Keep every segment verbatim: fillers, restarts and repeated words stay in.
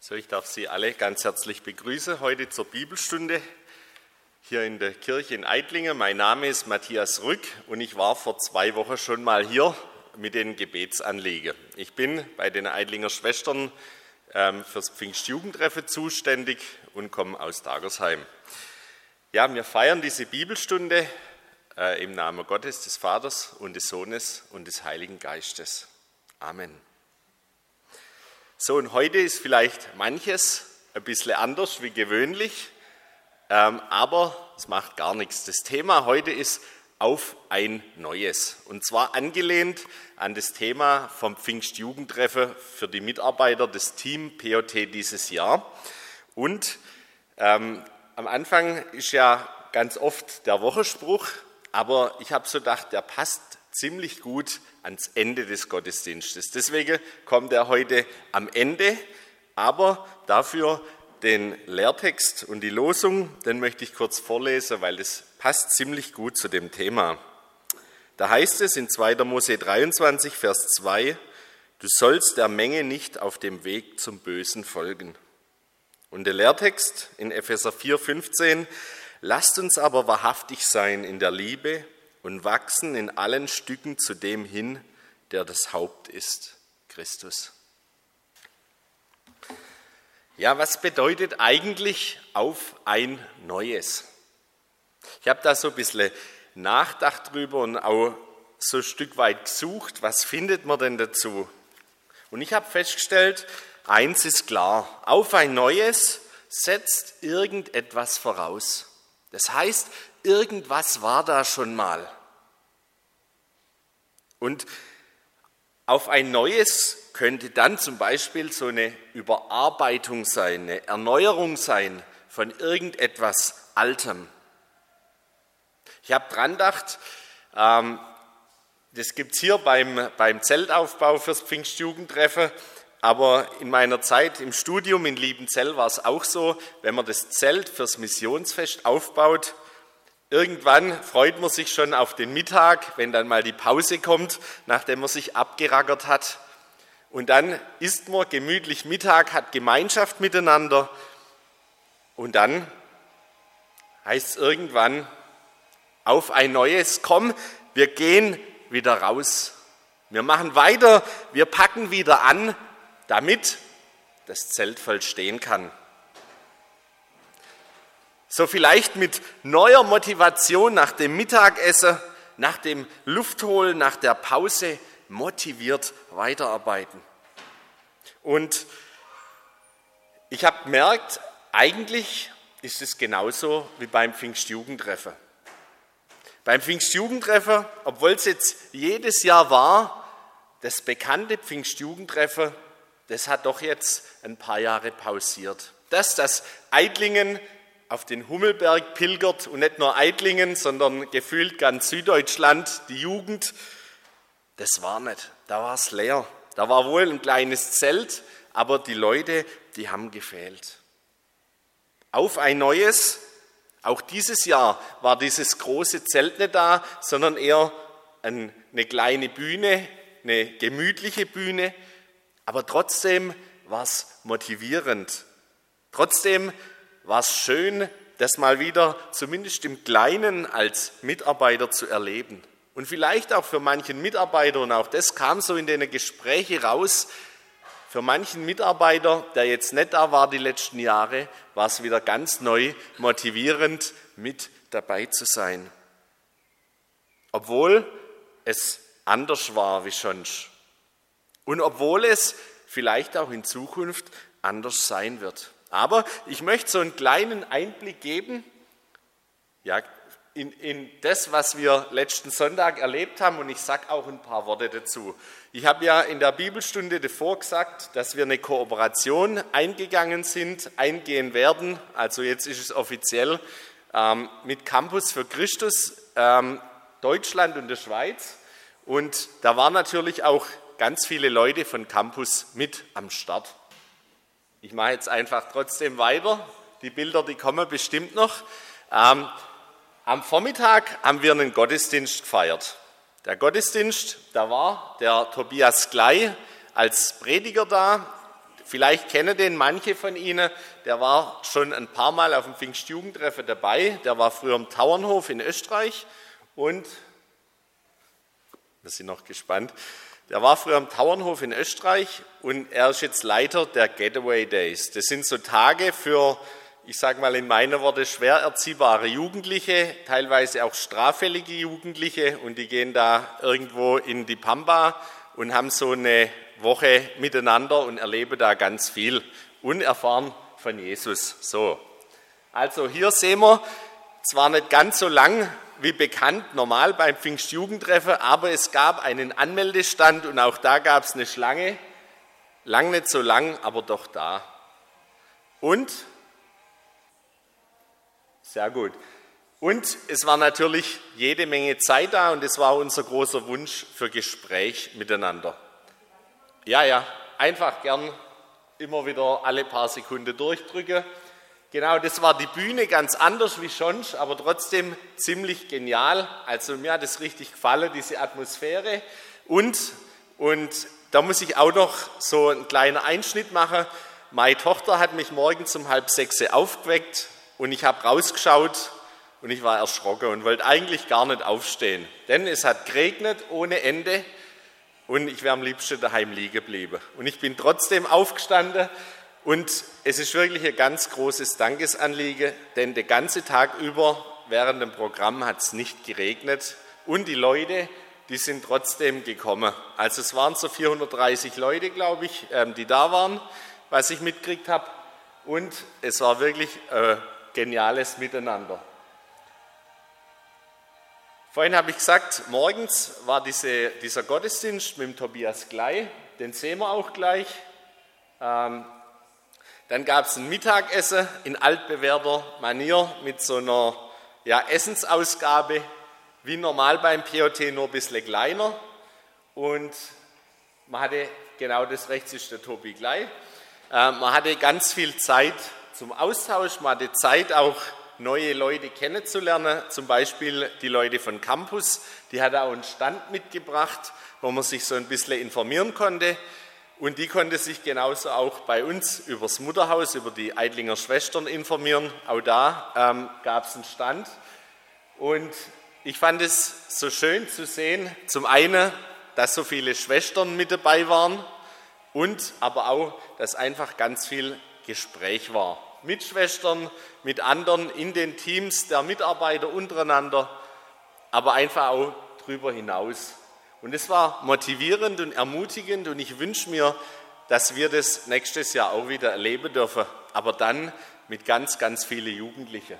So, ich darf Sie alle ganz herzlich begrüßen heute zur Bibelstunde hier in der Kirche in Eittlingen. Mein Name ist Matthias Rück und ich war vor zwei Wochen schon mal hier mit den Gebetsanliegen. Ich bin bei den Eitlinger Schwestern ähm, fürs Pfingstjugendtreffen zuständig und komme aus Dagersheim. Ja, wir feiern diese Bibelstunde äh, im Namen Gottes, des Vaters und des Sohnes und des Heiligen Geistes. Amen. So, und heute ist vielleicht manches ein bisschen anders wie gewöhnlich, ähm, aber es macht gar nichts. Das Thema heute ist auf ein Neues. Und zwar angelehnt an das Thema vom Pfingstjugendtreffen für die Mitarbeiter des Team P O T dieses Jahr. Und ähm, am Anfang ist ja ganz oft der Wochenspruch, aber ich habe so gedacht, der passt ziemlich gut ans Ende des Gottesdienstes. Deswegen kommt er heute am Ende, aber dafür den Lehrtext und die Losung, den möchte ich kurz vorlesen, weil das passt ziemlich gut zu dem Thema. Da heißt es in zweiter Mose dreiundzwanzig, Vers zwei, du sollst der Menge nicht auf dem Weg zum Bösen folgen. Und der Lehrtext in Epheser vier, fünfzehn, lasst uns aber wahrhaftig sein in der Liebe und wachsen in allen Stücken zu dem hin, der das Haupt ist, Christus. Ja, was bedeutet eigentlich auf ein Neues? Ich habe da so ein bisschen nachgedacht drüber und auch so ein Stück weit gesucht, was findet man denn dazu? Und ich habe festgestellt, eins ist klar, auf ein Neues setzt irgendetwas voraus. Das heißt, irgendwas war da schon mal. Und auf ein Neues könnte dann zum Beispiel so eine Überarbeitung sein, eine Erneuerung sein von irgendetwas Altem. Ich habe dran gedacht, ähm, das gibt es hier beim, beim Zeltaufbau fürs Pfingstjugendtreffen, aber in meiner Zeit im Studium in Liebenzell war es auch so, wenn man das Zelt fürs Missionsfest aufbaut, irgendwann freut man sich schon auf den Mittag, wenn dann mal die Pause kommt, nachdem man sich abgerackert hat. Und dann isst man gemütlich Mittag, hat Gemeinschaft miteinander. Und dann heißt es irgendwann, auf ein Neues, komm, wir gehen wieder raus. Wir machen weiter, wir packen wieder an, damit das Zelt voll stehen kann. So vielleicht mit neuer Motivation nach dem Mittagessen, nach dem Luftholen, nach der Pause motiviert weiterarbeiten. Und ich habe gemerkt, eigentlich ist es genauso wie beim Pfingstjugendtreffen. Beim Pfingstjugendtreffen, obwohl es jetzt jedes Jahr war, das bekannte Pfingstjugendtreffen, das hat doch jetzt ein paar Jahre pausiert. Das, das Eittlingen auf den Hummelberg pilgert und nicht nur Eittlingen, sondern gefühlt ganz Süddeutschland, die Jugend, das war nicht, da war es leer. Da war wohl ein kleines Zelt, aber die Leute, die haben gefehlt. Auf ein Neues, auch dieses Jahr war dieses große Zelt nicht da, sondern eher eine kleine Bühne, eine gemütliche Bühne, aber trotzdem war es motivierend. Trotzdem war es schön, das mal wieder zumindest im Kleinen als Mitarbeiter zu erleben. Und vielleicht auch für manchen Mitarbeiter, und auch das kam so in den Gesprächen raus, für manchen Mitarbeiter, der jetzt nicht da war die letzten Jahre, war es wieder ganz neu motivierend, mit dabei zu sein. Obwohl es anders war wie sonst. Und obwohl es vielleicht auch in Zukunft anders sein wird. Aber ich möchte so einen kleinen Einblick geben, ja, in, in das, was wir letzten Sonntag erlebt haben, und ich sage auch ein paar Worte dazu. Ich habe ja in der Bibelstunde davor gesagt, dass wir eine Kooperation eingegangen sind, eingehen werden, also jetzt ist es offiziell, ähm, mit Campus für Christus, ähm, Deutschland und der Schweiz. Und da waren natürlich auch ganz viele Leute von Campus mit am Start. Ich mache jetzt einfach trotzdem weiter. Die Bilder, die kommen bestimmt noch. Ähm, am Vormittag haben wir einen Gottesdienst gefeiert. Der Gottesdienst, da war der Tobias Glei als Prediger da. vielleicht kennen den manche von Ihnen, der war schon ein paar Mal auf dem Pfingstjugendtreffen dabei, der war früher im Tauernhof in Österreich und, wir sind noch gespannt, der war früher im Tauernhof in Österreich und er ist jetzt Leiter der Getaway Days. Das sind so Tage für, ich sage mal in meinen Worten, schwer erziehbare Jugendliche, teilweise auch straffällige Jugendliche und die gehen da irgendwo in die Pampa und haben so eine Woche miteinander und erleben da ganz viel und erfahren von Jesus. So. Also hier sehen wir, zwar nicht ganz so lang wie bekannt, normal beim Pfingstjugendtreffen, aber es gab einen Anmeldestand und auch da gab es eine Schlange, lang nicht so lang, aber doch da. Und Sehr gut. Und es war natürlich jede Menge Zeit da und es war unser großer Wunsch für Gespräch miteinander. Ja, ja, einfach gern immer wieder alle paar Sekunden durchdrücken. Genau, das war die Bühne, ganz anders wie sonst, aber trotzdem ziemlich genial. Also mir hat es richtig gefallen, diese Atmosphäre. Und, und da muss ich auch noch so einen kleinen Einschnitt machen. Meine Tochter hat mich morgens um halb sechs aufgeweckt. Und ich habe rausgeschaut und ich war erschrocken und wollte eigentlich gar nicht aufstehen. Denn es hat geregnet ohne Ende und ich wäre am liebsten daheim liegen geblieben. Und ich bin trotzdem aufgestanden und es ist wirklich ein ganz großes Dankesanliegen, denn den ganzen Tag über während dem Programm hat es nicht geregnet und die Leute, die sind trotzdem gekommen. Also es waren so vierhundertdreißig Leute, glaube ich, die da waren, was ich mitgekriegt habe. Und es war wirklich äh, geniales Miteinander. Vorhin habe ich gesagt, morgens war diese, dieser Gottesdienst mit dem Tobias Glei, den sehen wir auch gleich. Ähm, dann gab es ein Mittagessen in altbewährter Manier mit so einer ja, Essensausgabe, wie normal beim P O T, nur ein bisschen kleiner. Und man hatte, genau das rechts ist der Tobi Glei, äh, man hatte ganz viel Zeit zum Austausch, man hatte Zeit auch neue Leute kennenzulernen, zum Beispiel die Leute von Campus, die hat auch einen Stand mitgebracht, wo man sich so ein bisschen informieren konnte und die konnte sich genauso auch bei uns über das Mutterhaus, über die Eidlinger Schwestern informieren, auch da ähm, gab es einen Stand und ich fand es so schön zu sehen, zum einen, dass so viele Schwestern mit dabei waren und aber auch, dass einfach ganz viel Gespräch war. Mit Schwestern, mit anderen in den Teams der Mitarbeiter untereinander, aber einfach auch darüber hinaus. Und es war motivierend und ermutigend und ich wünsche mir, dass wir das nächstes Jahr auch wieder erleben dürfen, aber dann mit ganz, ganz vielen Jugendlichen.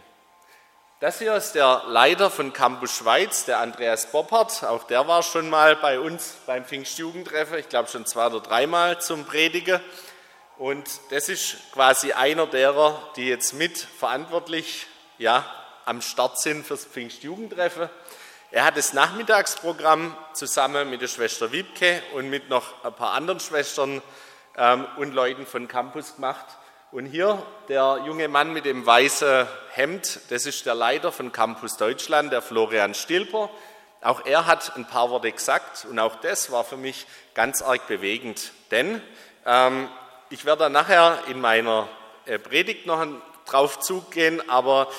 Das hier ist der Leiter von Campus Schweiz, der Andreas Boppert, auch der war schon mal bei uns beim Pfingstjugendtreffen, ich glaube schon zwei oder dreimal zum Predigen. Und das ist quasi einer derer, die jetzt mit verantwortlich ja, am Start sind fürs Pfingstjugendtreffen. Er hat das Nachmittagsprogramm zusammen mit der Schwester Wiebke und mit noch ein paar anderen Schwestern ähm, und Leuten von Campus gemacht. Und hier der junge Mann mit dem weißen Hemd, das ist der Leiter von Campus Deutschland, der Florian Stilper. Auch er hat ein paar Worte gesagt und auch das war für mich ganz arg bewegend, denn ähm, ich werde dann nachher in meiner Predigt noch drauf zugehen, aber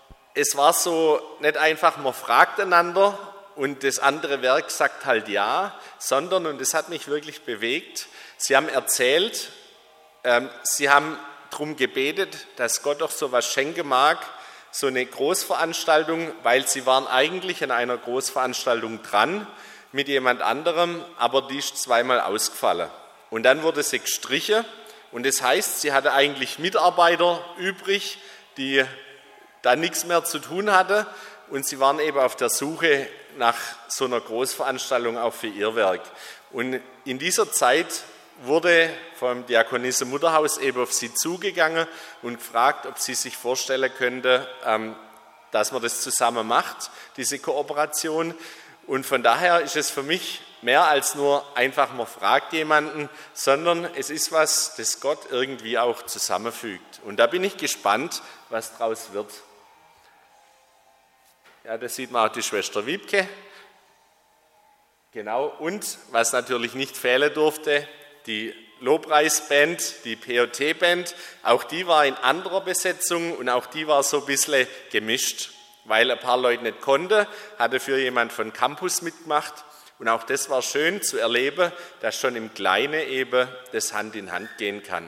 es war so nicht einfach, man fragt einander und das andere Werk sagt halt ja, sondern, und das hat mich wirklich bewegt, sie haben erzählt, ähm, sie haben darum gebetet, dass Gott doch so was schenken mag, so eine Großveranstaltung, weil sie waren eigentlich an einer Großveranstaltung dran mit jemand anderem, aber die ist zweimal ausgefallen. Und dann wurde sie gestrichen. Und das heißt, sie hatte eigentlich Mitarbeiter übrig, die da nichts mehr zu tun hatten. Und sie waren eben auf der Suche nach so einer Großveranstaltung auch für ihr Werk. Und in dieser Zeit wurde vom Diakonisse Mutterhaus eben auf sie zugegangen und gefragt, ob sie sich vorstellen könnte, dass man das zusammen macht, diese Kooperation. Und von daher ist es für mich mehr als nur einfach, man fragt jemanden, sondern es ist was, das Gott irgendwie auch zusammenfügt. Und da bin ich gespannt, was daraus wird. Ja, das sieht man auch die Schwester Wiebke. Genau, und was natürlich nicht fehlen durfte, die Lobpreisband, die P O T-Band, auch die war in anderer Besetzung und auch die war so ein bisschen gemischt, weil ein paar Leute nicht konnten, hatte für jemand von Campus mitgemacht und auch das war schön zu erleben, dass schon im Kleinen eben das Hand in Hand gehen kann.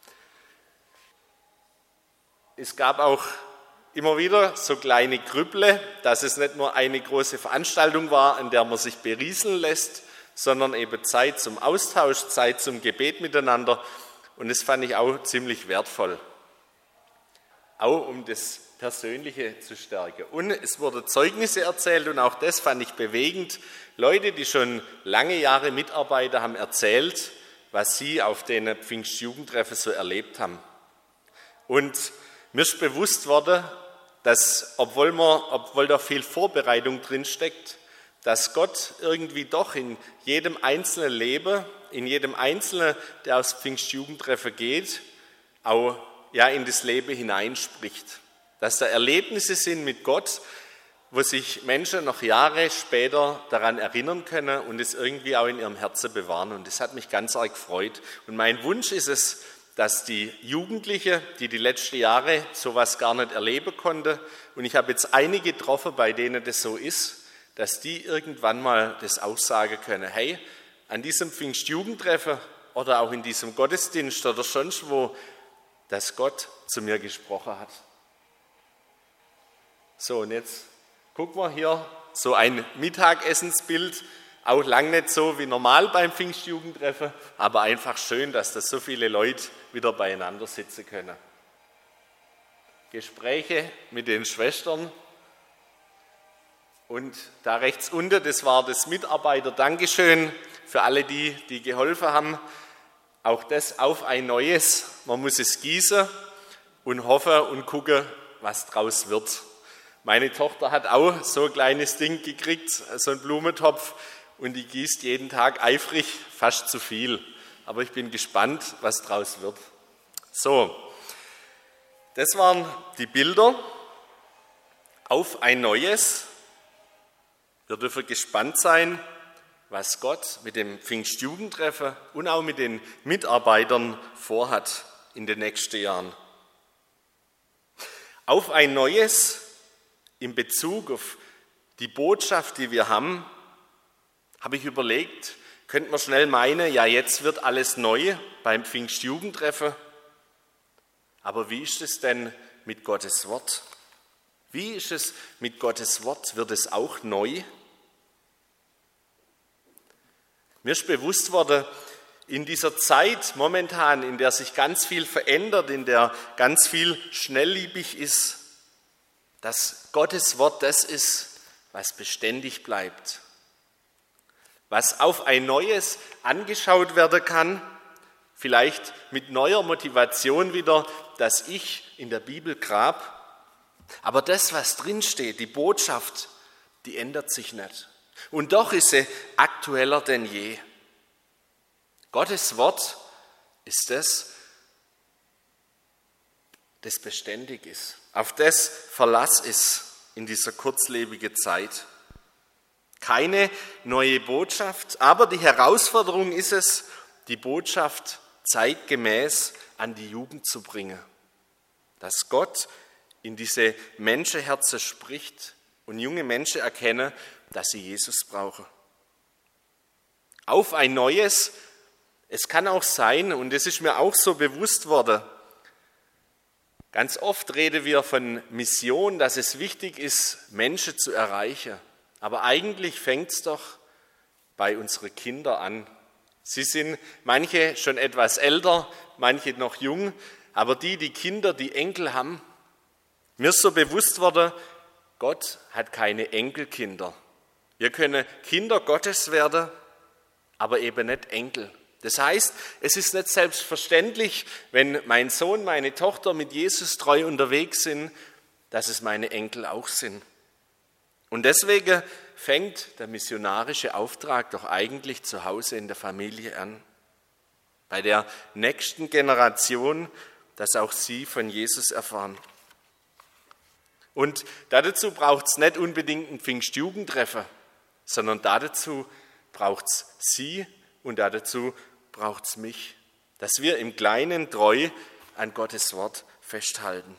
Es gab auch immer wieder so kleine Grübble, dass es nicht nur eine große Veranstaltung war, in der man sich berieseln lässt, sondern eben Zeit zum Austausch, Zeit zum Gebet miteinander. Und das fand ich auch ziemlich wertvoll, auch um das Persönliche zu stärken. Und es wurden Zeugnisse erzählt und auch das fand ich bewegend. Leute, die schon lange Jahre mitarbeiten, haben erzählt, was sie auf den Pfingstjugendtreffen so erlebt haben. Und mir ist bewusst worden, dass, obwohl, man, obwohl da viel Vorbereitung drinsteckt, dass Gott irgendwie doch in jedem einzelnen Leben, in jedem Einzelnen, der aufs Pfingstjugendtreffen geht, auch ja, in das Leben hineinspricht. Dass da Erlebnisse sind mit Gott, wo sich Menschen noch Jahre später daran erinnern können und es irgendwie auch in ihrem Herzen bewahren. Und das hat mich ganz arg gefreut. Und mein Wunsch ist es, dass die Jugendlichen, die die letzten Jahre sowas gar nicht erleben konnten, und ich habe jetzt einige getroffen, bei denen das so ist, dass die irgendwann mal das aussagen können. Hey, an diesem Pfingstjugendtreffen oder auch in diesem Gottesdienst oder sonst wo, dass Gott zu mir gesprochen hat. So, und jetzt gucken wir hier so ein Mittagessensbild, auch lang nicht so wie normal beim Pfingstjugendtreffen, aber einfach schön, dass da so viele Leute wieder beieinander sitzen können. Gespräche mit den Schwestern. Und da rechts unten, das war das Mitarbeiter-Dankeschön für alle die, die geholfen haben. Auch das auf ein neues. Man muss es gießen und hoffen und gucken, was draus wird. Meine Tochter hat auch so ein kleines Ding gekriegt, so einen Blumentopf, und die gießt jeden Tag eifrig, fast zu viel. Aber ich bin gespannt, was draus wird. So, das waren die Bilder auf ein neues. Wir dürfen gespannt sein, was Gott mit dem Pfingstjugendtreffen und auch mit den Mitarbeitern vorhat in den nächsten Jahren. Auf ein neues in Bezug auf die Botschaft, die wir haben, habe ich überlegt, könnte man schnell meinen, ja, jetzt wird alles neu beim Pfingstjugendtreffen. Aber wie ist es denn mit Gottes Wort? Wie ist es mit Gottes Wort? Wird es auch neu? Mir ist bewusst worden, in dieser Zeit momentan, in der sich ganz viel verändert, in der ganz viel schnelllebig ist, dass Gottes Wort das ist, was beständig bleibt, was auf ein neues angeschaut werden kann, vielleicht mit neuer Motivation wieder, dass ich in der Bibel grab. Aber das, was drinsteht, die Botschaft, die ändert sich nicht. Und doch ist sie aktueller denn je. Gottes Wort ist das, das beständig ist, auf das Verlass ist in dieser kurzlebigen Zeit. Keine neue Botschaft, aber die Herausforderung ist es, die Botschaft zeitgemäß an die Jugend zu bringen. Dass Gott in diese Menschenherzen spricht und junge Menschen erkennen, dass sie Jesus brauchen. Auf ein neues, es kann auch sein, und das ist mir auch so bewusst worden, ganz oft reden wir von Mission, dass es wichtig ist, Menschen zu erreichen. Aber eigentlich fängt es doch bei unseren Kindern an. Sie sind manche schon etwas älter, manche noch jung, aber die, die Kinder, die Enkel haben, mir ist so bewusst worden, Gott hat keine Enkelkinder. Wir können Kinder Gottes werden, aber eben nicht Enkel. Das heißt, es ist nicht selbstverständlich, wenn mein Sohn, meine Tochter mit Jesus treu unterwegs sind, dass es meine Enkel auch sind. Und deswegen fängt der missionarische Auftrag doch eigentlich zu Hause in der Familie an. Bei der nächsten Generation, dass auch sie von Jesus erfahren. Und dazu braucht es nicht unbedingt ein Pfingstjugendtreffen, sondern dazu braucht es sie und dazu braucht es mich. dass wir im Kleinen treu an Gottes Wort festhalten.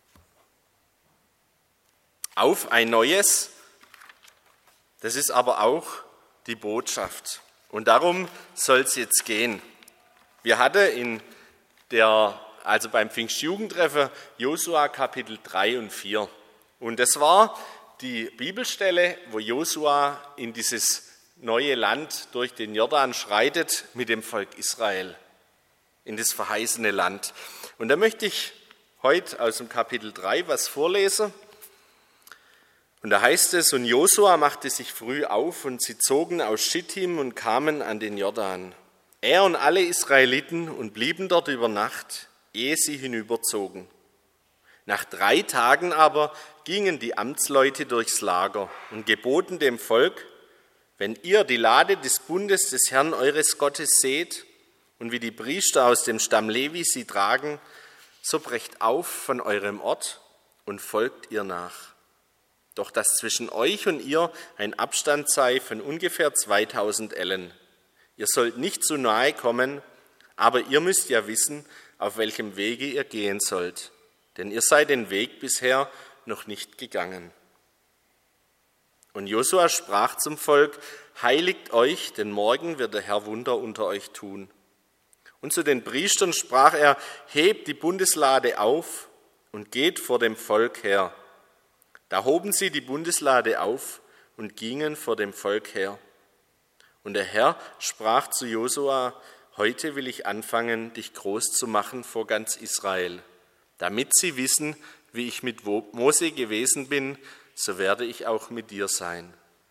Auf ein neues, das ist aber auch die Botschaft. Und darum soll es jetzt gehen. Wir hatten in der, also beim Pfingstjugendtreffen Josua Kapitel drei und vier. Und das war die Bibelstelle, wo Josua in dieses neue Land durch den Jordan schreitet mit dem Volk Israel, in das verheißene Land. Und da möchte ich heute aus dem Kapitel drei was vorlesen. Und da heißt es, und Josua machte sich früh auf und sie zogen aus Schittim und kamen an den Jordan. Er und alle Israeliten und blieben dort über Nacht, ehe sie hinüberzogen. Nach drei Tagen aber gingen die Amtsleute durchs Lager und geboten dem Volk, wenn ihr die Lade des Bundes des Herrn eures Gottes seht und wie die Priester aus dem Stamm Levi sie tragen, so brecht auf von eurem Ort und folgt ihr nach. Doch dass zwischen euch und ihr ein Abstand sei von ungefähr zweitausend Ellen. Ihr sollt nicht zu nahe kommen, aber ihr müsst ja wissen, auf welchem Wege ihr gehen sollt, denn ihr seid den Weg bisher noch nicht gegangen. Und Josua sprach zum Volk, heiligt euch, denn morgen wird der Herr Wunder unter euch tun. Und zu den Priestern sprach er, hebt die Bundeslade auf und geht vor dem Volk her. Da hoben sie die Bundeslade auf und gingen vor dem Volk her. Und der Herr sprach zu Josua, heute will ich anfangen, dich groß zu machen vor ganz Israel. Damit sie wissen, wie ich mit Mose gewesen bin, so werde ich auch mit dir sein.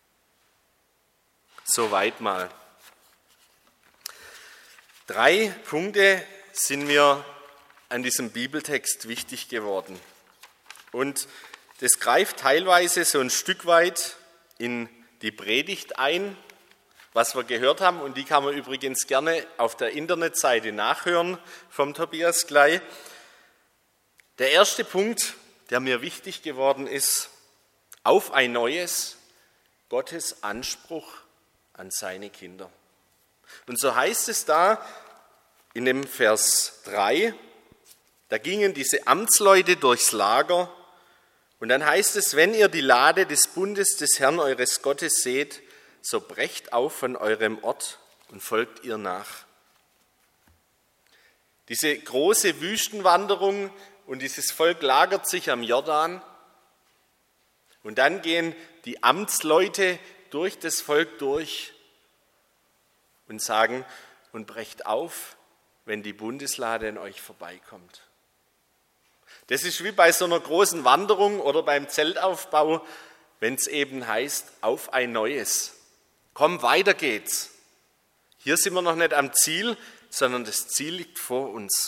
Soweit mal. Drei Punkte sind mir an diesem Bibeltext wichtig geworden. Und das greift teilweise so ein Stück weit in die Predigt ein, was wir gehört haben. Und die kann man übrigens gerne auf der Internetseite nachhören vom Tobias gleich. Der erste Punkt, der mir wichtig geworden ist, auf ein neues, Gottes Anspruch an seine Kinder. Und so heißt es da in dem Vers drei, da gingen diese Amtsleute durchs Lager und dann heißt es, wenn ihr die Lade des Bundes des Herrn eures Gottes seht, so brecht auf von eurem Ort und folgt ihr nach. Diese große Wüstenwanderung und dieses Volk lagert sich am Jordan und dann gehen die Amtsleute durch das Volk durch und sagen, und brecht auf, wenn die Bundeslade an euch vorbeikommt. Das ist wie bei so einer großen Wanderung oder beim Zeltaufbau, wenn es eben heißt, auf ein neues. Komm, weiter geht's. Hier sind wir noch nicht am Ziel, sondern das Ziel liegt vor uns.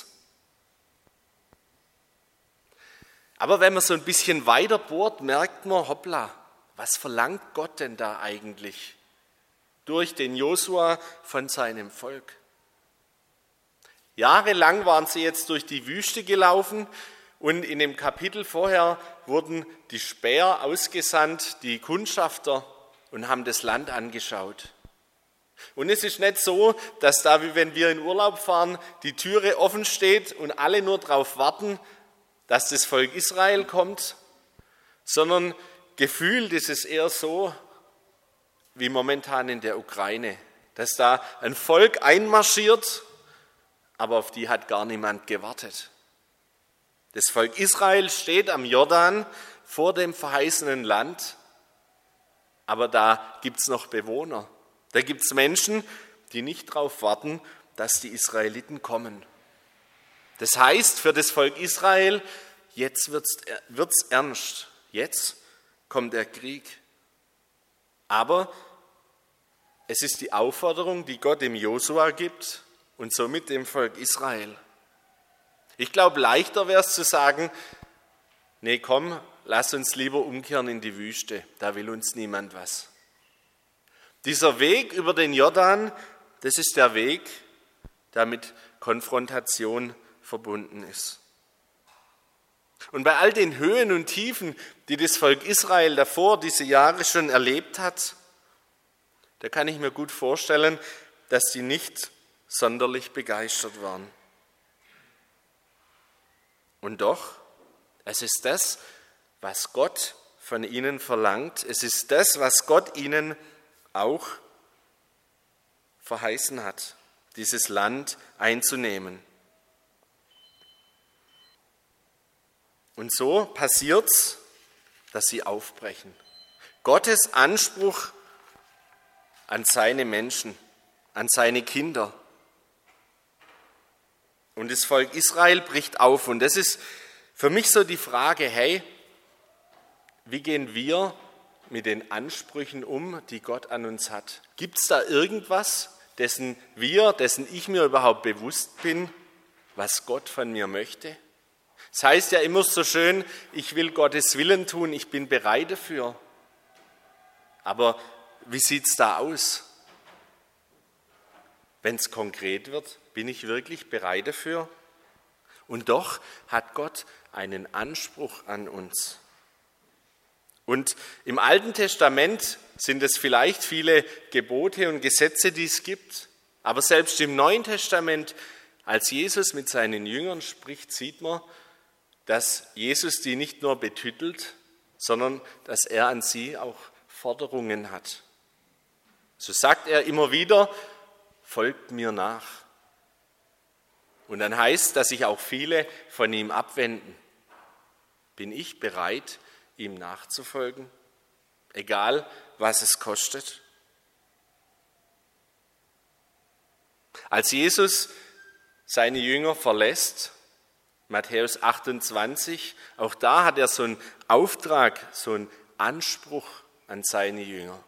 Aber wenn man so ein bisschen weiter bohrt, merkt man, hoppla, was verlangt Gott denn da eigentlich durch den Josua von seinem Volk? Jahrelang waren sie jetzt durch die Wüste gelaufen und in dem Kapitel vorher wurden die Späher ausgesandt, die Kundschafter, und haben das Land angeschaut. Und es ist nicht so, dass da, wie wenn wir in Urlaub fahren, die Türe offen steht und alle nur darauf warten, dass das Volk Israel kommt, sondern gefühlt ist es eher so, wie momentan in der Ukraine, dass da ein Volk einmarschiert, aber auf die hat gar niemand gewartet. Das Volk Israel steht am Jordan vor dem verheißenen Land, aber da gibt es noch Bewohner. Da gibt es Menschen, die nicht darauf warten, dass die Israeliten kommen. Das heißt für das Volk Israel, jetzt wird es ernst, jetzt kommt der Krieg. Aber es ist die Aufforderung, die Gott dem Josua gibt und somit dem Volk Israel. Ich glaube, leichter wäre es zu sagen, nee, komm, lass uns lieber umkehren in die Wüste, da will uns niemand was. Dieser Weg über den Jordan, das ist der Weg, der mit Konfrontation verbunden ist. Und bei all den Höhen und Tiefen, die das Volk Israel davor diese Jahre schon erlebt hat, da kann ich mir gut vorstellen, dass sie nicht sonderlich begeistert waren. Und doch, es ist das, was Gott von ihnen verlangt. Es ist das, was Gott ihnen auch verheißen hat, dieses Land einzunehmen. Und so passiert's, dass sie aufbrechen. Gottes Anspruch an seine Menschen, an seine Kinder. Und das Volk Israel bricht auf. Und das ist für mich so die Frage, hey, wie gehen wir mit den Ansprüchen um, die Gott an uns hat? Gibt es da irgendwas, dessen wir, dessen ich mir überhaupt bewusst bin, was Gott von mir möchte? Es heißt ja immer so schön, ich will Gottes Willen tun, ich bin bereit dafür. Aber wie sieht es da aus? Wenn es konkret wird, bin ich wirklich bereit dafür? Und doch hat Gott einen Anspruch an uns. Und im Alten Testament sind es vielleicht viele Gebote und Gesetze, die es gibt. Aber selbst im Neuen Testament, als Jesus mit seinen Jüngern spricht, sieht man, dass Jesus die nicht nur betüttelt, sondern dass er an sie auch Forderungen hat. So sagt er immer wieder, folgt mir nach. Und dann heißt, dass sich auch viele von ihm abwenden. Bin ich bereit, ihm nachzufolgen, egal was es kostet? Als Jesus seine Jünger verlässt, Matthäus achtundzwanzig, auch da hat er so einen Auftrag, so einen Anspruch an seine Jünger.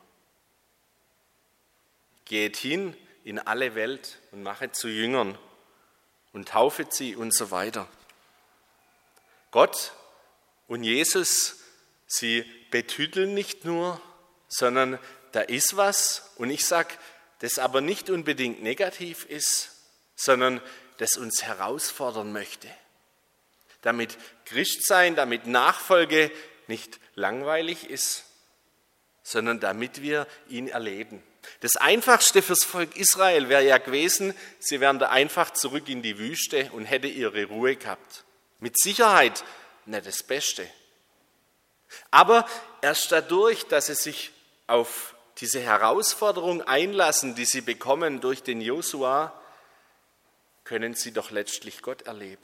Geht hin in alle Welt und machet zu Jüngern und taufet sie und so weiter. Gott und Jesus, sie betüteln nicht nur, sondern da ist was, und ich sage, das aber nicht unbedingt negativ ist, sondern das uns herausfordern möchte. Damit Christsein, damit Nachfolge nicht langweilig ist, sondern damit wir ihn erleben. Das Einfachste fürs Volk Israel wäre ja gewesen, sie wären da einfach zurück in die Wüste und hätte ihre Ruhe gehabt. Mit Sicherheit nicht das Beste. Aber erst dadurch, dass sie sich auf diese Herausforderung einlassen, die sie bekommen durch den Josua, können sie doch letztlich Gott erleben.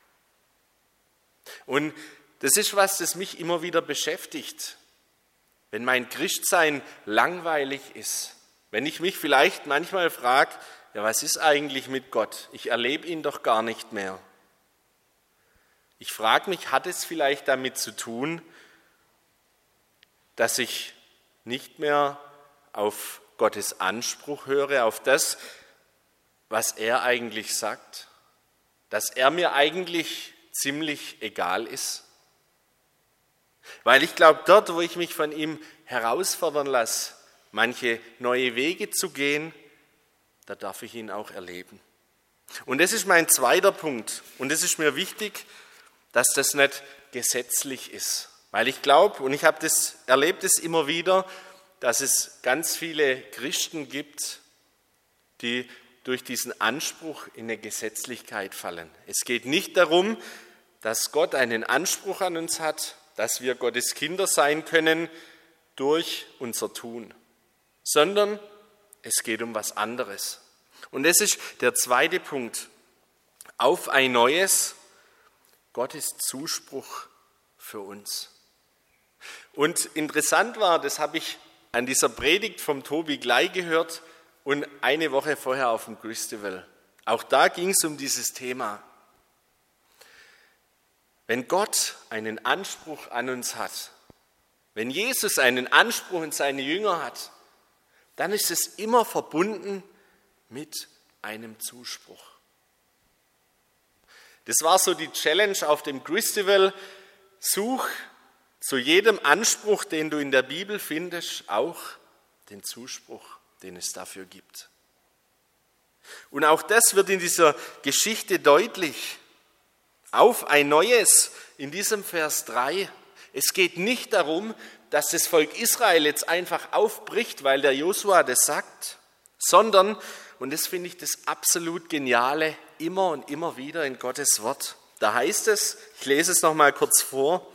Und das ist was, das mich immer wieder beschäftigt. Wenn mein Christsein langweilig ist, wenn ich mich vielleicht manchmal frage, ja, was ist eigentlich mit Gott? Ich erlebe ihn doch gar nicht mehr. Ich frage mich, hat es vielleicht damit zu tun, dass ich nicht mehr auf Gottes Anspruch höre, auf das, was er eigentlich sagt, dass er mir eigentlich ziemlich egal ist? Weil ich glaube, dort, wo ich mich von ihm herausfordern lasse, manche neue Wege zu gehen, da darf ich ihn auch erleben. Und das ist mein zweiter Punkt. Und es ist mir wichtig, dass das nicht gesetzlich ist. Weil ich glaube, und ich habe das erlebt es immer wieder, dass es ganz viele Christen gibt, die durch diesen Anspruch in eine Gesetzlichkeit fallen. Es geht nicht darum, dass Gott einen Anspruch an uns hat, dass wir Gottes Kinder sein können durch unser Tun, sondern es geht um was anderes. Und das ist der zweite Punkt. Auf ein neues, Gottes Zuspruch für uns. Und interessant war, das habe ich an dieser Predigt vom Tobi Glei gehört und eine Woche vorher auf dem Christival. Auch da ging es um dieses Thema. Wenn Gott einen Anspruch an uns hat, wenn Jesus einen Anspruch an seine Jünger hat, dann ist es immer verbunden mit einem Zuspruch. Das war so die Challenge auf dem Christival. Such zu jedem Anspruch, den du in der Bibel findest, auch den Zuspruch, den es dafür gibt. Und auch das wird in dieser Geschichte deutlich. Auf ein neues, in diesem Vers drei. Es geht nicht darum, dass das Volk Israel jetzt einfach aufbricht, weil der Josua das sagt, sondern, und das finde ich das absolut Geniale, immer und immer wieder in Gottes Wort, Da heißt es, ich lese es noch mal kurz vor,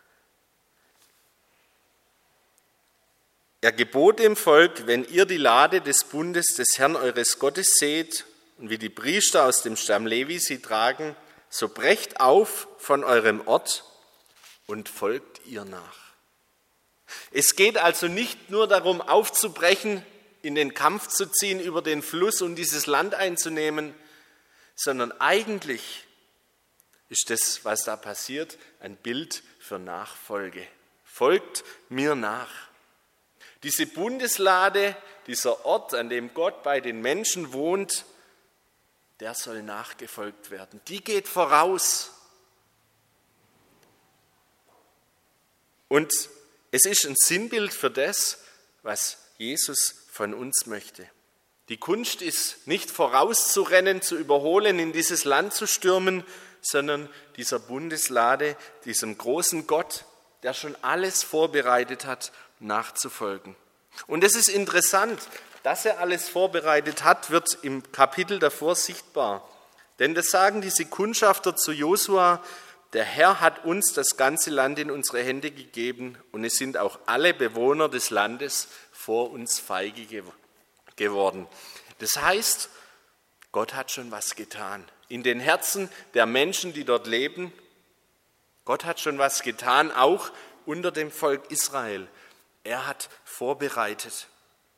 er gebot dem Volk, wenn ihr die Lade des Bundes des Herrn eures Gottes seht und wie die Priester aus dem Stamm Levi sie tragen, so brecht auf von eurem Ort und folgt ihr nach. Es geht also nicht nur darum, aufzubrechen, in den Kampf zu ziehen, über den Fluss und dieses Land einzunehmen, sondern eigentlich ist das, was da passiert, ein Bild für Nachfolge. Folgt mir nach. Diese Bundeslade, dieser Ort, an dem Gott bei den Menschen wohnt, der soll nachgefolgt werden. Die geht voraus. Und es ist ein Sinnbild für das, was Jesus von uns möchte. Die Kunst ist nicht vorauszurennen, zu überholen, in dieses Land zu stürmen, sondern dieser Bundeslade, diesem großen Gott, der schon alles vorbereitet hat, nachzufolgen. Und es ist interessant, dass er alles vorbereitet hat, wird im Kapitel davor sichtbar. Denn das sagen diese Kundschafter zu Josua, der Herr hat uns das ganze Land in unsere Hände gegeben und es sind auch alle Bewohner des Landes vor uns feige geworden. Das heißt, Gott hat schon was getan. In den Herzen der Menschen, die dort leben, Gott hat schon was getan, auch unter dem Volk Israel. Er hat vorbereitet.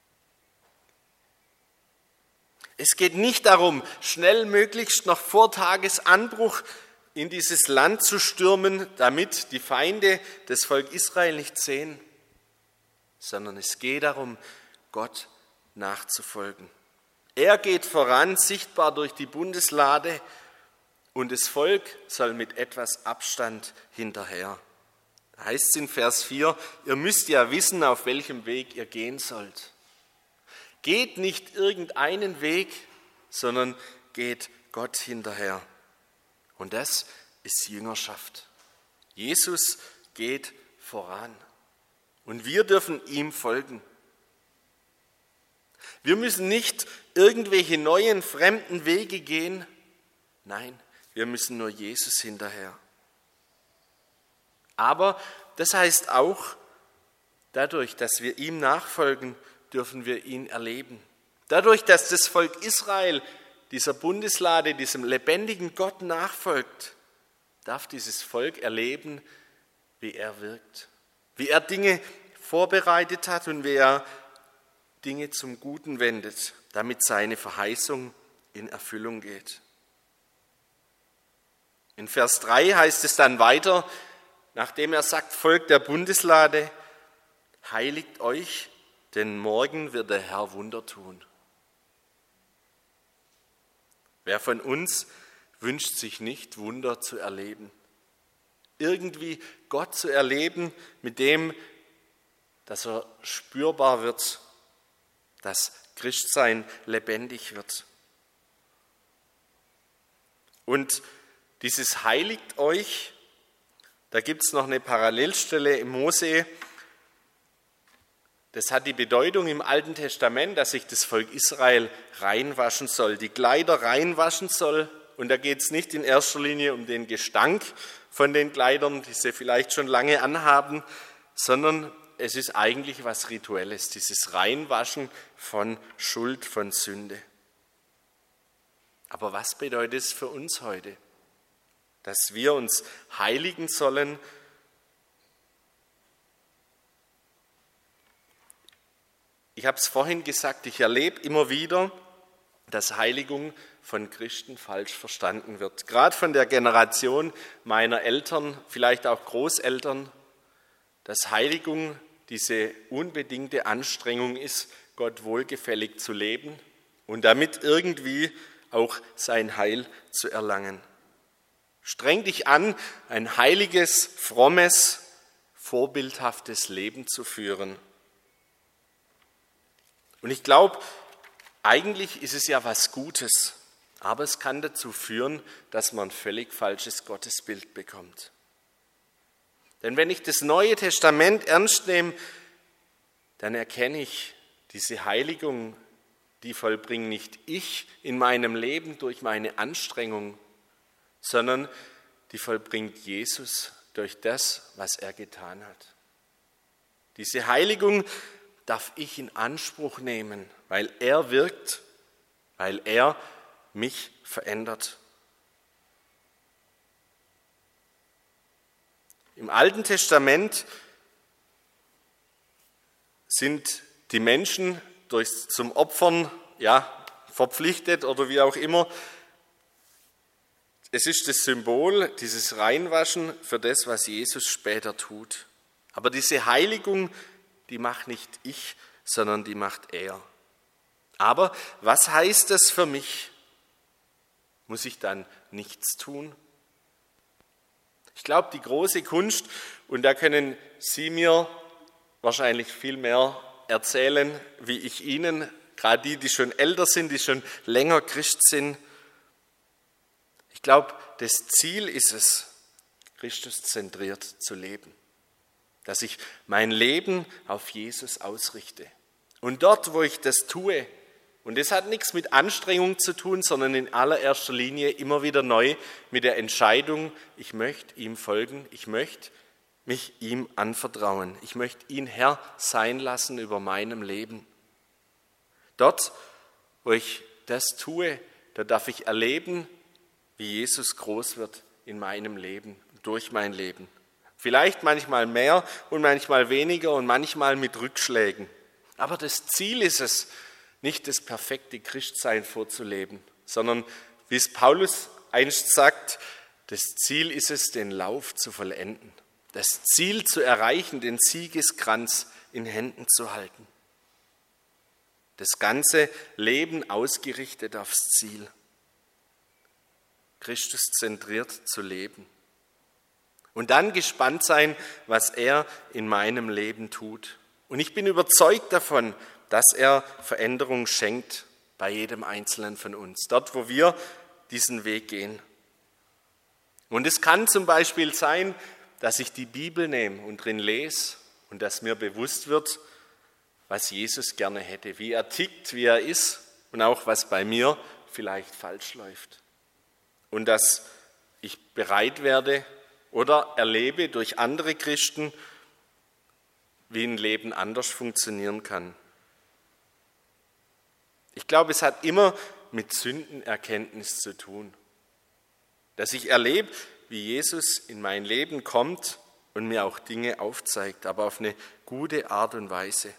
Es geht nicht darum, schnell möglichst noch vor Tagesanbruch in dieses Land zu stürmen, damit die Feinde das Volk Israel nicht sehen, sondern es geht darum, Gott nachzufolgen. Er geht voran, sichtbar durch die Bundeslade, und das Volk soll mit etwas Abstand hinterher. Da heißt es in Vers vier, ihr müsst ja wissen, auf welchem Weg ihr gehen sollt. Geht nicht irgendeinen Weg, sondern geht Gott hinterher. Und das ist Jüngerschaft. Jesus geht voran und wir dürfen ihm folgen. Wir müssen nicht irgendwelche neuen, fremden Wege gehen. Nein, wir müssen nur Jesus hinterher. Aber das heißt auch, dadurch, dass wir ihm nachfolgen, dürfen wir ihn erleben. Dadurch, dass das Volk Israel dieser Bundeslade, diesem lebendigen Gott nachfolgt, darf dieses Volk erleben, wie er wirkt, wie er Dinge vorbereitet hat und wie er Dinge zum Guten wendet, damit seine Verheißung in Erfüllung geht. In Vers drei heißt es dann weiter, nachdem er sagt, folgt der Bundeslade, heiligt euch, denn morgen wird der Herr Wunder tun. Wer von uns wünscht sich nicht, Wunder zu erleben? Irgendwie Gott zu erleben, mit dem, dass er spürbar wird, dass Christsein lebendig wird. Und dieses heiligt euch, da gibt es noch eine Parallelstelle im Mose. Das hat die Bedeutung im Alten Testament, dass sich das Volk Israel reinwaschen soll, die Kleider reinwaschen soll. Und da geht es nicht in erster Linie um den Gestank von den Kleidern, die sie vielleicht schon lange anhaben, sondern es ist eigentlich was Rituelles, dieses Reinwaschen von Schuld, von Sünde. Aber was bedeutet es für uns heute? Dass wir uns heiligen sollen, ich habe es vorhin gesagt, ich erlebe immer wieder, dass Heiligung von Christen falsch verstanden wird. Gerade von der Generation meiner Eltern, vielleicht auch Großeltern, dass Heiligung diese unbedingte Anstrengung ist, Gott wohlgefällig zu leben und damit irgendwie auch sein Heil zu erlangen. Streng dich an, ein heiliges, frommes, vorbildhaftes Leben zu führen. Und ich glaube, eigentlich ist es ja was Gutes, aber es kann dazu führen, dass man ein völlig falsches Gottesbild bekommt. Denn wenn ich das Neue Testament ernst nehme, dann erkenne ich, diese Heiligung, die vollbringe nicht ich in meinem Leben durch meine Anstrengung, sondern die vollbringt Jesus durch das, was er getan hat. Diese Heiligung darf ich in Anspruch nehmen, weil er wirkt, weil er mich verändert. Im Alten Testament sind die Menschen durch, zum Opfern ja, verpflichtet oder wie auch immer. Es ist das Symbol, dieses Reinwaschen für das, was Jesus später tut. Aber diese Heiligung, die macht nicht ich, sondern die macht er. Aber was heißt das für mich? Muss ich dann nichts tun? Ich glaube, die große Kunst, und da können Sie mir wahrscheinlich viel mehr erzählen, wie ich Ihnen, gerade die, die schon älter sind, die schon länger Christ sind. Ich glaube, das Ziel ist es, Christuszentriert zu leben. Dass ich mein Leben auf Jesus ausrichte. Und dort, wo ich das tue, und das hat nichts mit Anstrengung zu tun, sondern in allererster Linie immer wieder neu mit der Entscheidung, ich möchte ihm folgen, ich möchte mich ihm anvertrauen, ich möchte ihn Herr sein lassen über meinem Leben. Dort, wo ich das tue, da darf ich erleben, wie Jesus groß wird in meinem Leben, durch mein Leben. Vielleicht manchmal mehr und manchmal weniger und manchmal mit Rückschlägen. Aber das Ziel ist es, nicht das perfekte Christsein vorzuleben, sondern, wie es Paulus einst sagt, das Ziel ist es, den Lauf zu vollenden, das Ziel zu erreichen, den Siegeskranz in Händen zu halten. Das ganze Leben ausgerichtet aufs Ziel, Christuszentriert zu leben. Und dann gespannt sein, was er in meinem Leben tut. Und ich bin überzeugt davon, dass er Veränderung schenkt bei jedem Einzelnen von uns, dort, wo wir diesen Weg gehen. Und es kann zum Beispiel sein, dass ich die Bibel nehme und drin lese und dass mir bewusst wird, was Jesus gerne hätte, wie er tickt, wie er ist und auch was bei mir vielleicht falsch läuft. Und dass ich bereit werde oder erlebe durch andere Christen, wie ein Leben anders funktionieren kann. Ich glaube, es hat immer mit Sündenerkenntnis zu tun. Dass ich erlebe, wie Jesus in mein Leben kommt und mir auch Dinge aufzeigt, aber auf eine gute Art und Weise.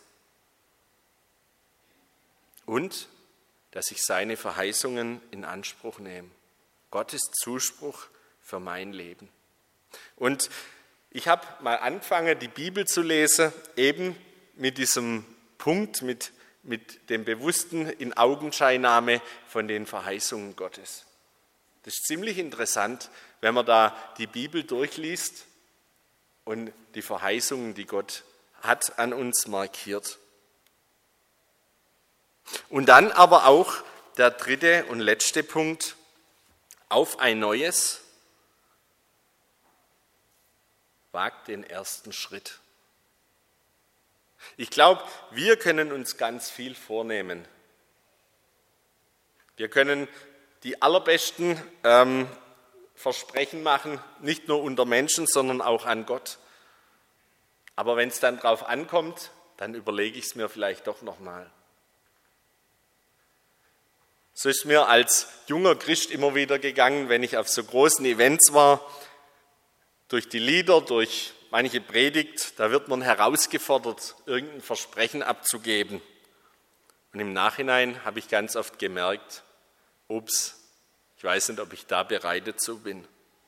Und dass ich seine Verheißungen in Anspruch nehme. Gottes Zuspruch für mein Leben. Und ich habe mal angefangen, die Bibel zu lesen, eben mit diesem Punkt, mit, mit dem bewussten Inaugenscheinnahme von den Verheißungen Gottes. Das ist ziemlich interessant, wenn man da die Bibel durchliest und die Verheißungen, die Gott hat, an uns markiert. Und dann aber auch der dritte und letzte Punkt, auf ein neues, wagt den ersten Schritt. Ich glaube, wir können uns ganz viel vornehmen. Wir können die allerbesten ähm, Versprechen machen, nicht nur unter Menschen, sondern auch an Gott. Aber wenn es dann drauf ankommt, dann überlege ich es mir vielleicht doch nochmal. So ist mir als junger Christ immer wieder gegangen, wenn ich auf so großen Events war, durch die Lieder, durch manche Predigt, da wird man herausgefordert, irgendein Versprechen abzugeben. Und im Nachhinein habe ich ganz oft gemerkt, ups, ich weiß nicht, ob ich da bereit dazu bin.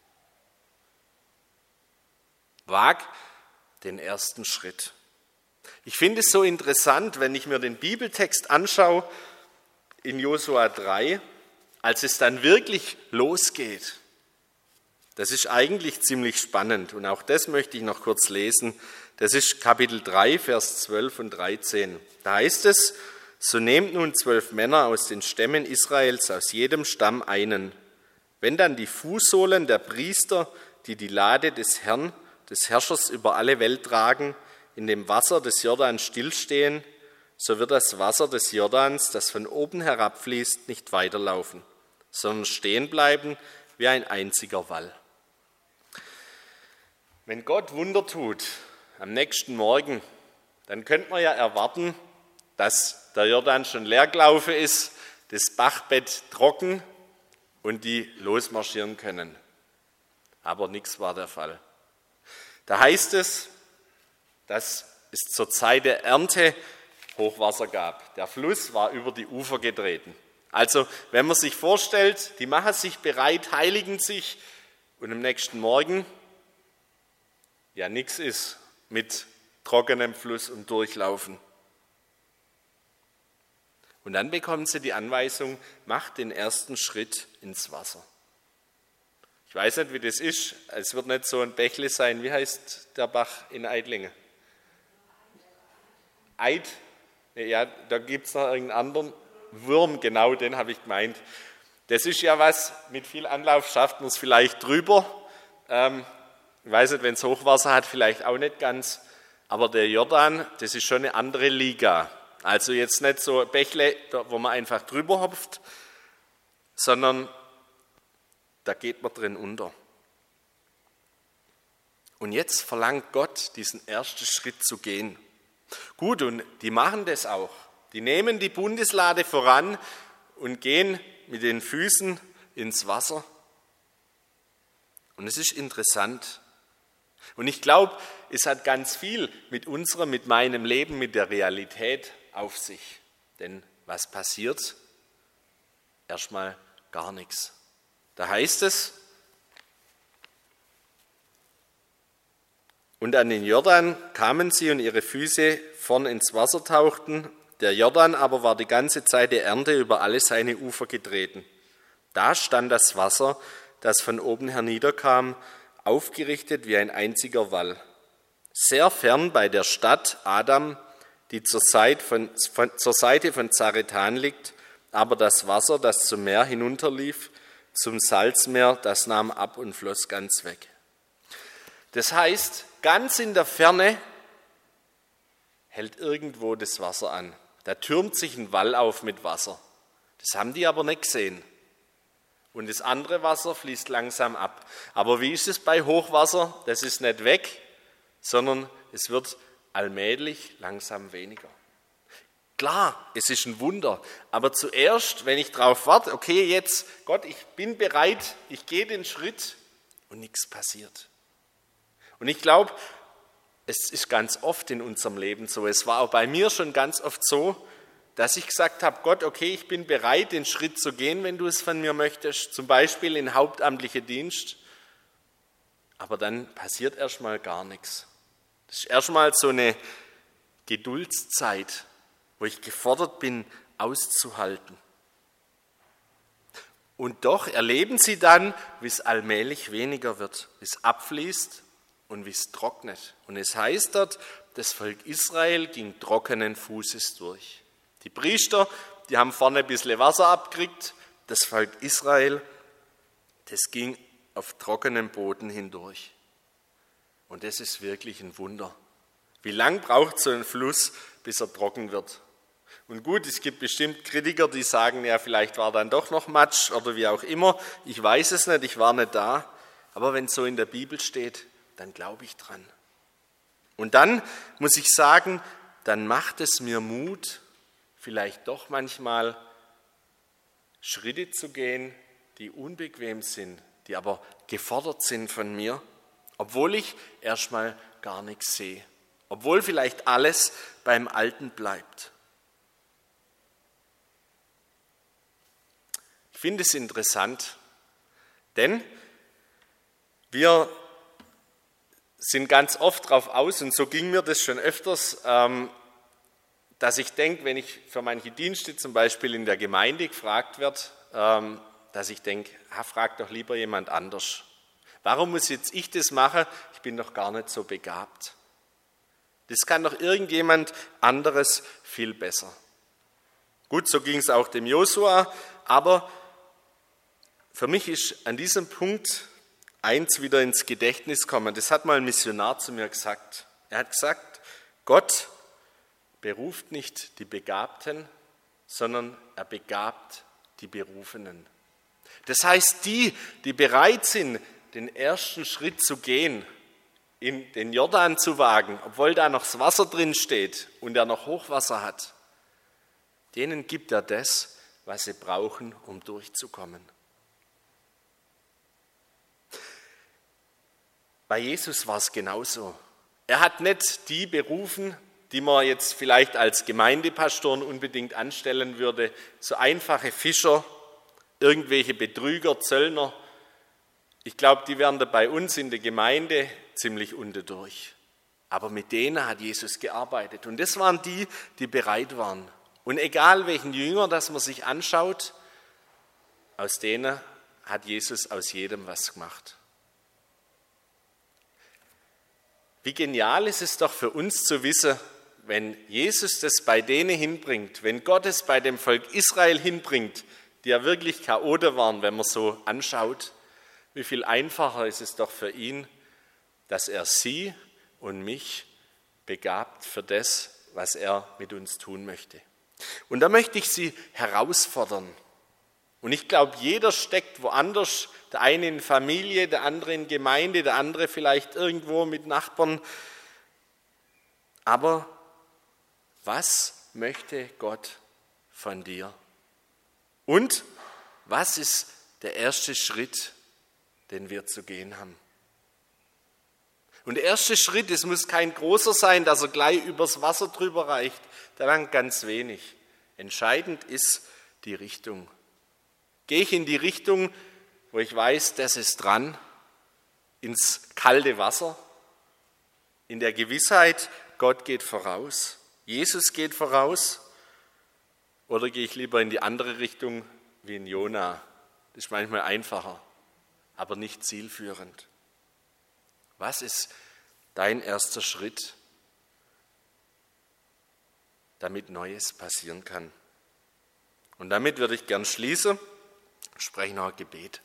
Wag den ersten Schritt. Ich finde es so interessant, wenn ich mir den Bibeltext anschaue, in Josua drei, als es dann wirklich losgeht. Das ist eigentlich ziemlich spannend und auch das möchte ich noch kurz lesen. Das ist Kapitel drei, Vers zwölf und dreizehn. Da heißt es, so nehmt nun zwölf Männer aus den Stämmen Israels, aus jedem Stamm einen. Wenn dann die Fußsohlen der Priester, die die Lade des Herrn, des Herrschers über alle Welt tragen, in dem Wasser des Jordans stillstehen, so wird das Wasser des Jordans, das von oben herabfließt, nicht weiterlaufen, sondern stehen bleiben wie ein einziger Wall. Wenn Gott Wunder tut am nächsten Morgen, dann könnte man ja erwarten, dass der Jordan schon leer gelaufen ist, das Bachbett trocken und die losmarschieren können. Aber nichts war der Fall. Da heißt es, dass es zur Zeit der Ernte Hochwasser gab. Der Fluss war über die Ufer getreten. Also wenn man sich vorstellt, die machen sich bereit, heiligen sich und am nächsten Morgen ja nichts ist mit trockenem Fluss und Durchlaufen. Und dann bekommen sie die Anweisung, macht den ersten Schritt ins Wasser. Ich weiß nicht, wie das ist. Es wird nicht so ein Bächle sein. Wie heißt der Bach in Eidlingen? Eid? Ja, da gibt es noch irgendeinen anderen. Würm, genau, den habe ich gemeint. Das ist ja was, mit viel Anlauf schafft man es vielleicht drüber. Ähm, ich weiß nicht, wenn es Hochwasser hat, vielleicht auch nicht ganz. Aber der Jordan, das ist schon eine andere Liga. Also jetzt nicht so ein Bächle, wo man einfach drüber hopft, sondern da geht man drin unter. Und jetzt verlangt Gott, diesen ersten Schritt zu gehen. Gut, und die machen das auch. Die nehmen die Bundeslade voran und gehen mit den Füßen ins Wasser. Und es ist interessant. Und ich glaube, es hat ganz viel mit unserem, mit meinem Leben, mit der Realität auf sich. Denn was passiert? Erstmal gar nichts. Da heißt es, und an den Jordan kamen sie und ihre Füße vorn ins Wasser tauchten. Der Jordan aber war die ganze Zeit der Ernte über alle seine Ufer getreten. Da stand das Wasser, das von oben herniederkam, aufgerichtet wie ein einziger Wall. Sehr fern bei der Stadt Adam, die zur Seite von, von, zur Seite von Zarethan liegt, aber das Wasser, das zum Meer hinunterlief, zum Salzmeer, das nahm ab und floss ganz weg. Das heißt, ganz in der Ferne hält irgendwo das Wasser an. Da türmt sich ein Wall auf mit Wasser. Das haben die aber nicht gesehen. Und das andere Wasser fließt langsam ab. Aber wie ist es bei Hochwasser? Das ist nicht weg, sondern es wird allmählich langsam weniger. Klar, es ist ein Wunder, aber zuerst, wenn ich darauf warte, okay, jetzt, Gott, ich bin bereit, ich gehe den Schritt und nichts passiert. Und ich glaube, es ist ganz oft in unserem Leben so, es war auch bei mir schon ganz oft so, dass ich gesagt habe, Gott, okay, ich bin bereit, den Schritt zu gehen, wenn du es von mir möchtest, zum Beispiel in hauptamtlichen Dienst, aber dann passiert erstmal gar nichts. Das ist erstmal so eine Geduldszeit, wo ich gefordert bin, auszuhalten. Und doch erleben sie dann, wie es allmählich weniger wird, wie es abfließt und wie es trocknet. Und es heißt dort, das Volk Israel ging trockenen Fußes durch. Die Priester, die haben vorne ein bisschen Wasser abgekriegt, das Volk Israel, das ging auf trockenem Boden hindurch. Und das ist wirklich ein Wunder. Wie lang braucht so ein Fluss, bis er trocken wird? Und gut, es gibt bestimmt Kritiker, die sagen, ja, vielleicht war dann doch noch Matsch oder wie auch immer. Ich weiß es nicht, ich war nicht da. Aber wenn es so in der Bibel steht, dann glaube ich dran. Und dann muss ich sagen, dann macht es mir Mut, vielleicht doch manchmal Schritte zu gehen, die unbequem sind, die aber gefordert sind von mir, obwohl ich erstmal gar nichts sehe, obwohl vielleicht alles beim Alten bleibt. Ich finde es interessant, denn wir sind ganz oft drauf aus, und so ging mir das schon öfters, dass ich denke, wenn ich für manche Dienste zum Beispiel in der Gemeinde gefragt werde, dass ich denke, ah, frag doch lieber jemand anders. Warum muss jetzt ich das machen? Ich bin doch gar nicht so begabt. Das kann doch irgendjemand anderes viel besser. Gut, so ging es auch dem Josua, aber für mich ist an diesem Punkt eins wieder ins Gedächtnis kommen. Das hat mal ein Missionar zu mir gesagt. Er hat gesagt, Gott beruft nicht die Begabten, sondern er begabt die Berufenen. Das heißt, die, die bereit sind, den ersten Schritt zu gehen in den Jordan zu wagen, obwohl da noch das Wasser drin steht und er noch Hochwasser hat, denen gibt er das, was sie brauchen, um durchzukommen. Bei Jesus war es genauso. Er hat nicht die berufen, die man jetzt vielleicht als Gemeindepastoren unbedingt anstellen würde, so einfache Fischer, irgendwelche Betrüger, Zöllner. Ich glaube, die wären da bei uns in der Gemeinde ziemlich unterdurch. Aber mit denen hat Jesus gearbeitet. Und das waren die, die bereit waren. Und egal welchen Jünger, das man sich anschaut, aus denen hat Jesus aus jedem was gemacht. Wie genial ist es doch für uns zu wissen, wenn Jesus das bei denen hinbringt, wenn Gott es bei dem Volk Israel hinbringt, die ja wirklich Chaoten waren, wenn man so anschaut, wie viel einfacher ist es doch für ihn, dass er sie und mich begabt für das, was er mit uns tun möchte. Und da möchte ich Sie herausfordern. Und ich glaube, jeder steckt woanders, der eine in Familie, der andere in Gemeinde, der andere vielleicht irgendwo mit Nachbarn. Aber was möchte Gott von dir? Und was ist der erste Schritt, den wir zu gehen haben? Und der erste Schritt, es muss kein großer sein, dass er gleich übers Wasser drüber reicht. Da lang ganz wenig. Entscheidend ist die Richtung. Gehe ich in die Richtung, wo ich weiß, das ist dran, ins kalte Wasser, in der Gewissheit, Gott geht voraus, Jesus geht voraus, oder gehe ich lieber in die andere Richtung wie in Jona? Das ist manchmal einfacher, aber nicht zielführend. Was ist dein erster Schritt, damit Neues passieren kann? Und damit würde ich gern schließen. Sprechen noch ein Gebet.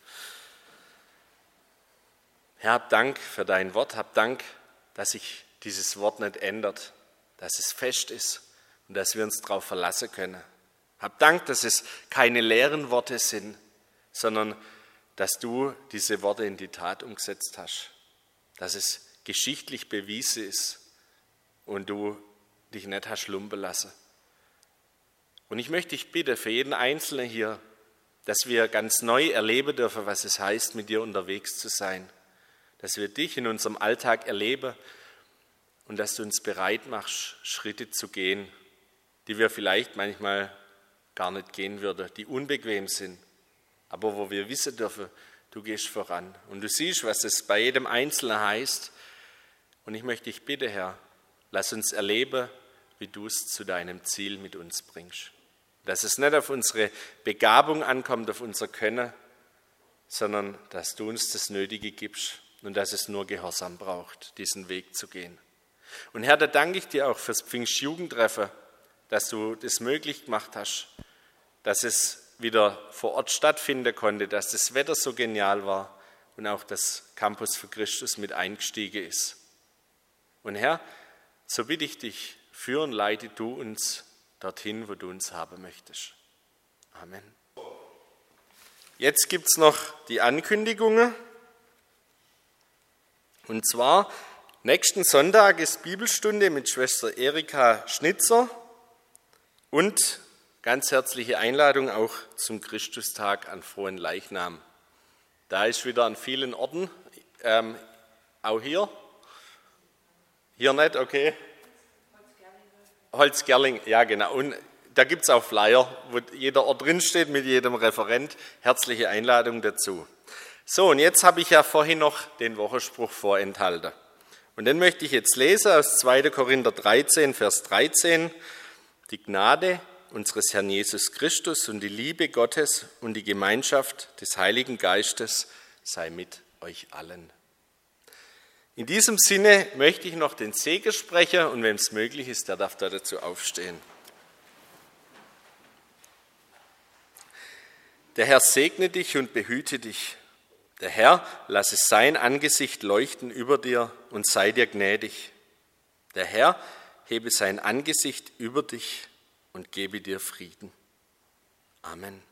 Herr, hab Dank für dein Wort, hab Dank, dass sich dieses Wort nicht ändert, dass es fest ist und dass wir uns darauf verlassen können. Hab Dank, dass es keine leeren Worte sind, sondern dass du diese Worte in die Tat umgesetzt hast, dass es geschichtlich bewiesen ist und du dich nicht hast lumpen lassen. Und ich möchte dich bitten, für jeden Einzelnen hier, dass wir ganz neu erleben dürfen, was es heißt, mit dir unterwegs zu sein. Dass wir dich in unserem Alltag erleben und dass du uns bereit machst, Schritte zu gehen, die wir vielleicht manchmal gar nicht gehen würden, die unbequem sind, aber wo wir wissen dürfen, du gehst voran. Und du siehst, was es bei jedem Einzelnen heißt. Und ich möchte dich bitten, Herr, lass uns erleben, wie du es zu deinem Ziel mit uns bringst. Dass es nicht auf unsere Begabung ankommt, auf unser Können, sondern dass du uns das Nötige gibst und dass es nur Gehorsam braucht, diesen Weg zu gehen. Und Herr, da danke ich dir auch fürs Pfingstjugendtreffen, dass du das möglich gemacht hast, dass es wieder vor Ort stattfinden konnte, dass das Wetter so genial war und auch das Campus für Christus mit eingestiegen ist. Und Herr, so bitte ich dich, führ und leite du uns dorthin, wo du uns haben möchtest. Amen. Jetzt gibt es noch die Ankündigungen. Und zwar, nächsten Sonntag ist Bibelstunde mit Schwester Erika Schnitzer und ganz herzliche Einladung auch zum Christustag an Frohen Leichnam. Da ist wieder an vielen Orten, ähm, auch hier. Hier nicht, okay. Holzgerling, ja genau. Und da gibt es auch Flyer, wo jeder Ort drinsteht mit jedem Referent. Herzliche Einladung dazu. So, und jetzt habe ich ja vorhin noch den Wochenspruch vorenthalten. Und den möchte ich jetzt lesen aus zweiter Korinther dreizehn, Vers dreizehn. Die Gnade unseres Herrn Jesus Christus und die Liebe Gottes und die Gemeinschaft des Heiligen Geistes sei mit euch allen. In diesem Sinne möchte ich noch den Segen sprechen und wenn es möglich ist, der darf da dazu aufstehen. Der Herr segne dich und behüte dich. Der Herr lasse sein Angesicht leuchten über dir und sei dir gnädig. Der Herr hebe sein Angesicht über dich und gebe dir Frieden. Amen.